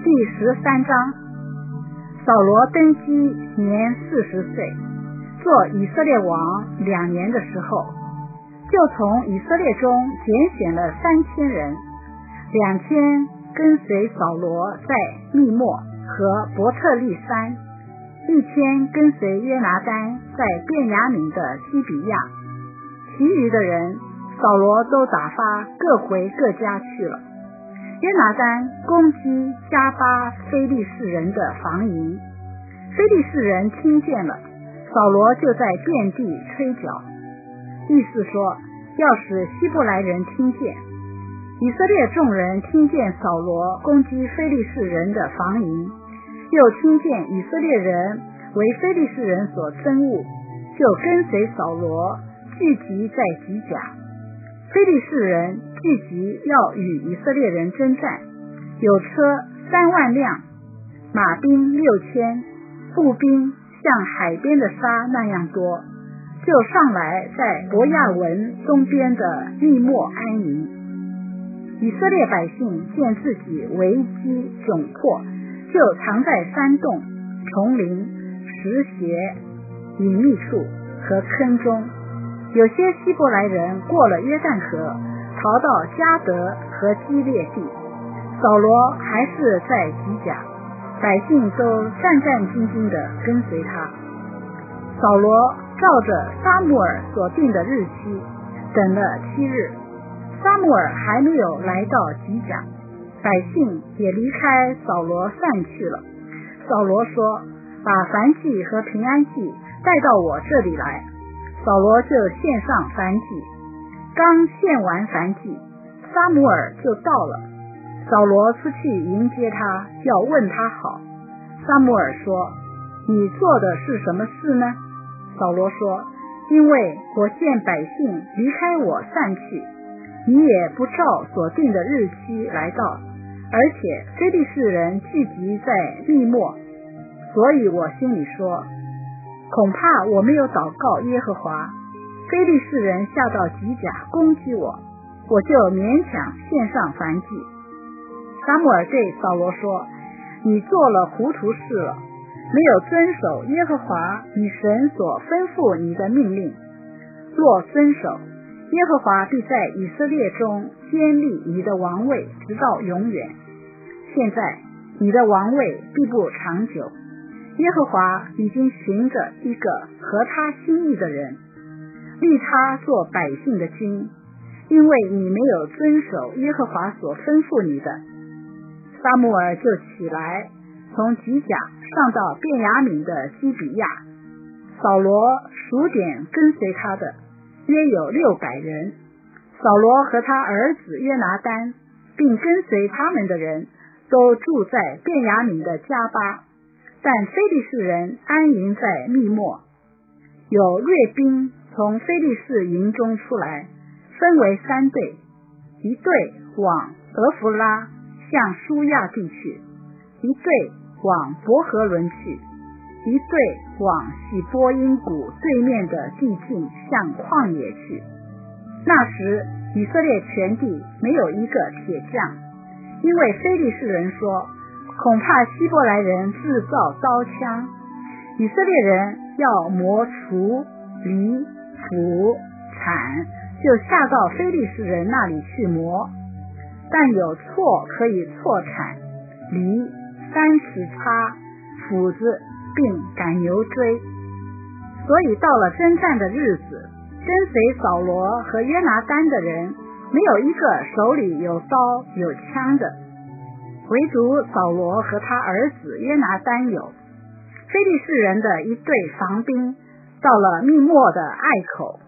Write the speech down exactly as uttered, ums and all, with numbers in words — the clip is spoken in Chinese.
第十三章。扫罗登基年四十岁，做以色列王两年的时候，就从以色列中拣选了三千人，两千跟随扫罗在密末和伯特利山，一千跟随约拿单在便雅悯的基比亚，其余的人扫罗都打发各回各家去了。约拿单攻击加巴非利士人的防营，非利士人听见了，扫罗就在遍地吹角，意思说要使希伯来人听见。以色列众人听见扫罗攻击非利士人的防营，又听见以色列人为非利士人所憎恶，就跟随扫罗聚集在吉甲。非利士人聚集要与以色列人征战，有车三万辆，马兵六千，步兵像海边的沙那样多，就上来在伯亚文东边的密末安营。以色列百姓见自己危机窘迫，就藏在山洞、丛林、石穴、隐秘处和坑中。有些希伯来人过了约旦河，逃到迦得和基列地，扫罗还是在吉甲，百姓都战战兢兢地跟随他。扫罗照着撒母耳所定的日期等了七日，撒母耳还没有来到吉甲，百姓也离开扫罗散去了。扫罗说：把燔祭和平安祭带到我这里来。扫罗就献上燔祭，刚献完燔祭，撒母耳就到了。扫罗出去迎接他，要问他好。撒母耳说：你做的是什么事呢？扫罗说：因为我见百姓离开我散去，你也不照所定的日期来到，而且非利士人聚集在密末，所以我心里说，恐怕我没有祷告耶和华，非利士人下到吉甲攻击我，我就勉强献上燔祭。撒母耳对扫罗说：你做了糊涂事了，没有遵守耶和华你神所吩咐你的命令。若遵守，耶和华必在以色列中坚立你的王位直到永远。现在你的王位必不长久，耶和华已经寻着一个合他心意的人，立他做百姓的君，因为你没有遵守耶和华所吩咐你的。撒母耳就起来，从吉甲上到便雅悯的基比亚，扫罗数点跟随他的约有六百人。扫罗和他儿子约拿单并跟随他们的人都住在便雅悯的迦巴，但非利士人安营在密末。有锐兵从非利士营中出来，分为三队，一队往俄弗拉向舒亚地去，一队往伯和伦去，一队往喜波因谷对面的地境向旷野去。那时以色列全地没有一个铁匠，因为非利士人说，恐怕希伯来人制造刀枪，以色列人要磨锄、犁、斧、铲，就下到非利士人那里去磨。但有锉可以锉铲、犁、三尺叉、斧子并赶牛追。所以到了征战的日子，跟随扫罗和约拿单的人没有一个手里有刀有枪的，唯独扫罗和他儿子约拿单有。非利士人的一队防兵到了密末的隘口，